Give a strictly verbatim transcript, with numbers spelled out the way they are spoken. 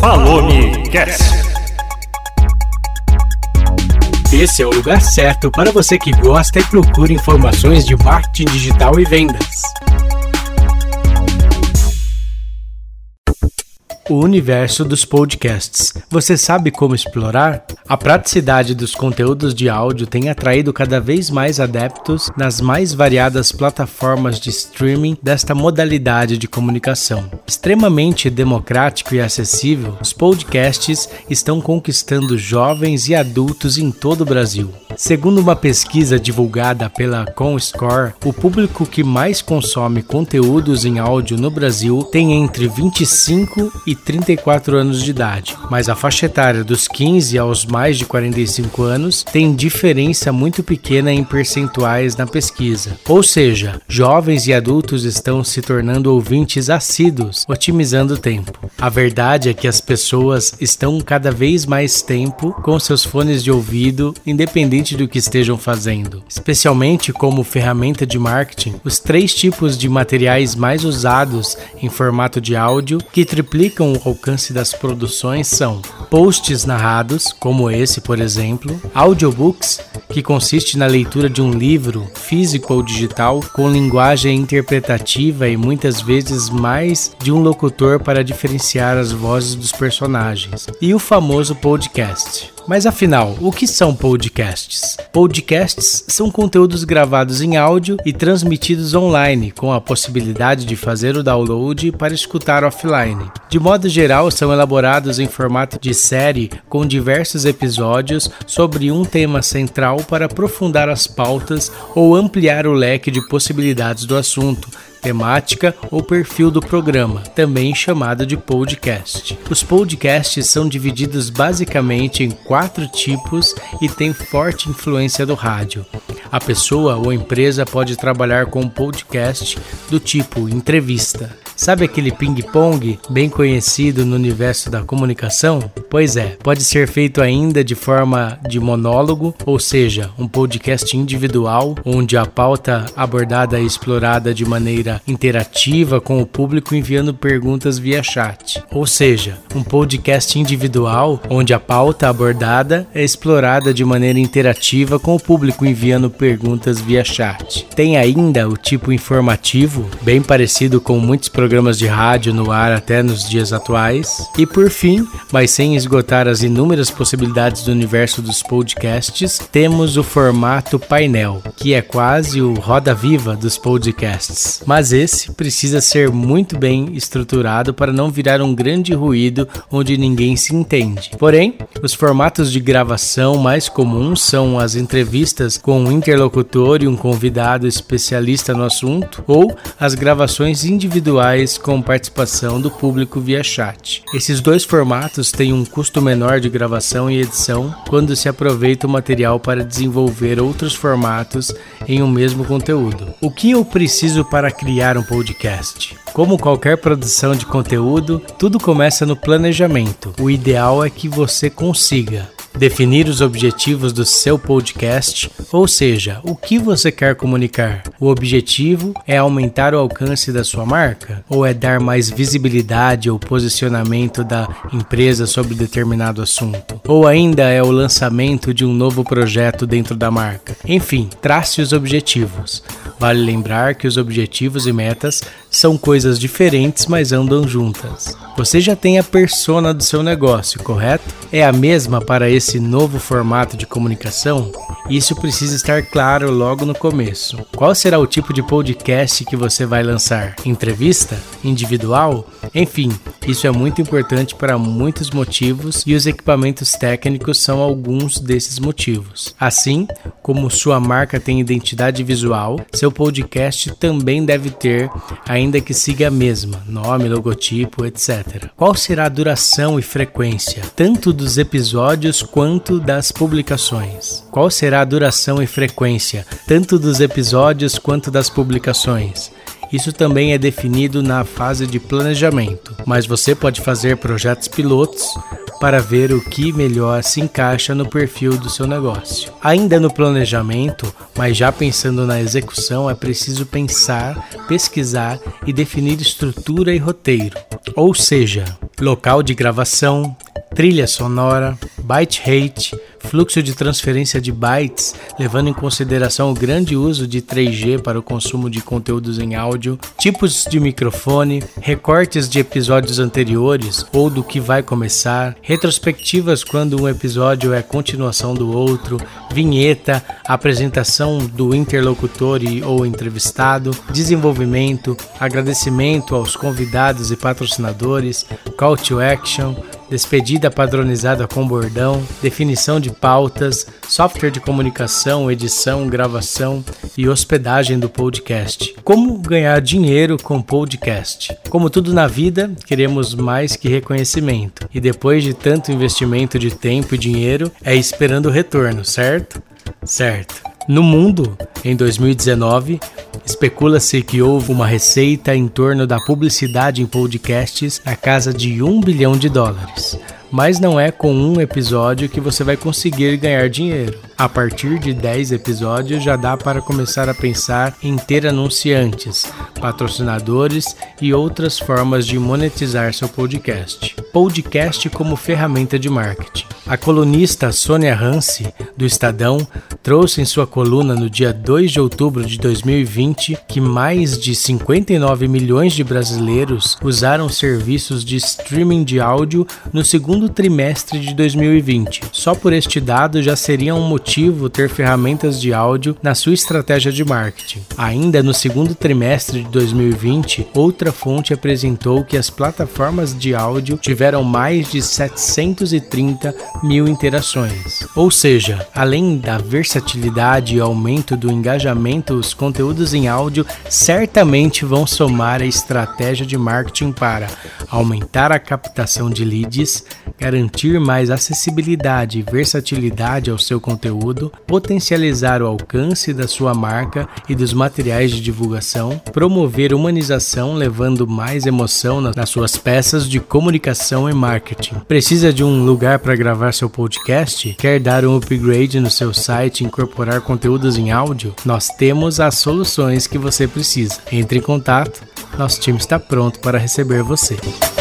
Falou-me Cast. Esse é o lugar certo para você que gosta e procura informações de marketing digital e vendas. O universo dos podcasts. Você sabe como explorar? A praticidade dos conteúdos de áudio tem atraído cada vez mais adeptos nas mais variadas plataformas de streaming desta modalidade de comunicação. Extremamente democrático e acessível, os podcasts estão conquistando jovens e adultos em todo o Brasil. Segundo uma pesquisa divulgada pela Comscore, o público que mais consome conteúdos em áudio no Brasil tem entre vinte e cinco e trinta e quatro anos de idade, mas a faixa etária dos quinze aos mais de quarenta e cinco anos tem diferença muito pequena em percentuais na pesquisa. Ou seja, jovens e adultos estão se tornando ouvintes assíduos, otimizando o tempo. A verdade é que as pessoas estão cada vez mais tempo com seus fones de ouvido, independente do que estejam fazendo. Especialmente como ferramenta de marketing, os três tipos de materiais mais usados em formato de áudio que triplicam o alcance das produções são posts narrados, como esse, por exemplo, audiobooks, que consiste na leitura de um livro, físico ou digital, com linguagem interpretativa e muitas vezes mais de um locutor para diferenciar as vozes dos personagens, e o famoso podcast. Mas afinal, o que são podcasts? Podcasts são conteúdos gravados em áudio e transmitidos online, com a possibilidade de fazer o download para escutar offline. De modo geral, são elaborados em formato de série, com diversos episódios sobre um tema central para aprofundar as pautas ou ampliar o leque de possibilidades do assunto, temática ou perfil do programa, também chamado de podcast. Os podcasts são divididos basicamente em quatro tipos e têm forte influência do rádio. A pessoa ou empresa pode trabalhar com um podcast do tipo entrevista. Sabe aquele ping-pong bem conhecido no universo da comunicação? Pois é, pode ser feito ainda de forma de monólogo, ou seja, um podcast individual, onde a pauta abordada é explorada de maneira interativa com o público enviando perguntas via chat. Ou seja, um podcast individual, onde a pauta abordada é explorada de maneira interativa com o público enviando perguntas via chat. Tem ainda o tipo informativo, bem parecido com muitos programas programas de rádio no ar até nos dias atuais. E por fim, mas sem esgotar as inúmeras possibilidades do universo dos podcasts, temos o formato painel, que é quase o roda-viva dos podcasts. Mas esse precisa ser muito bem estruturado para não virar um grande ruído onde ninguém se entende. Porém, os formatos de gravação mais comuns são as entrevistas com um interlocutor e um convidado especialista no assunto, ou as gravações individuais com participação do público via chat. Esses dois formatos têm um custo menor de gravação e edição quando se aproveita o material para desenvolver outros formatos em um mesmo conteúdo. O que eu preciso para criar um podcast? Como qualquer produção de conteúdo, tudo começa no planejamento. O ideal é que você consiga definir os objetivos do seu podcast, ou seja, o que você quer comunicar. O objetivo é aumentar o alcance da sua marca? Ou é dar mais visibilidade ou posicionamento da empresa sobre determinado assunto? Ou ainda é o lançamento de um novo projeto dentro da marca? Enfim, trace os objetivos. Vale lembrar que os objetivos e metas são coisas diferentes, mas andam juntas. Você já tem a persona do seu negócio, correto? É a mesma para esse novo formato de comunicação? Isso precisa estar claro logo no começo. Qual será o tipo de podcast que você vai lançar? Entrevista? Individual? Enfim, isso é muito importante para muitos motivos e os equipamentos técnicos são alguns desses motivos. Assim, como sua marca tem identidade visual, seu podcast também deve ter, ainda que siga a mesma, nome, logotipo, etcétera. Qual será a duração e frequência, tanto dos episódios quanto das publicações? Qual será a duração e frequência, tanto dos episódios quanto das publicações? Isso também é definido na fase de planejamento, mas você pode fazer projetos pilotos para ver o que melhor se encaixa no perfil do seu negócio. Ainda no planejamento, mas já pensando na execução, é preciso pensar, pesquisar e definir estrutura e roteiro. Ou seja, local de gravação, trilha sonora, byte rate, fluxo de transferência de bytes, levando em consideração o grande uso de três G para o consumo de conteúdos em áudio, tipos de microfone, recortes de episódios anteriores ou do que vai começar, retrospectivas quando um episódio é continuação do outro, vinheta, apresentação do interlocutor e ou entrevistado, desenvolvimento, agradecimento aos convidados e patrocinadores, call to action, despedida padronizada com bordão, definição de pautas, software de comunicação, edição, gravação e hospedagem do podcast. Como ganhar dinheiro com podcast? Como tudo na vida, queremos mais que reconhecimento. E depois de tanto investimento de tempo e dinheiro, é esperando o retorno, certo? Certo. No mundo, em dois mil e dezenove, especula-se que houve uma receita em torno da publicidade em podcasts na casa de um bilhão de dólares. Mas não é com um episódio que você vai conseguir ganhar dinheiro. A partir de dez episódios já dá para começar a pensar em ter anunciantes, patrocinadores e outras formas de monetizar seu podcast. Podcast como ferramenta de marketing. A colunista Sônia Hansi, do Estadão, trouxe em sua coluna no dia dois de outubro de dois mil e vinte que mais de cinquenta e nove milhões de brasileiros usaram serviços de streaming de áudio no segundo trimestre de dois mil e vinte. Só por este dado já seria um motivo ter ferramentas de áudio na sua estratégia de marketing. Ainda no segundo trimestre de dois mil e vinte, outra fonte apresentou que as plataformas de áudio tiveram mais de setecentos e trinta mil interações. Ou seja, além da versatilidade e aumento do engajamento, os conteúdos em áudio certamente vão somar a estratégia de marketing para aumentar a captação de leads, garantir mais acessibilidade e versatilidade ao seu conteúdo, potencializar o alcance da sua marca e dos materiais de divulgação, promover humanização levando mais emoção nas suas peças de comunicação e marketing. Precisa de um lugar para gravar seu podcast? Quer dar um upgrade no seu site e incorporar conteúdos em áudio? Nós temos as soluções que você precisa. Entre em contato, nosso time está pronto para receber você.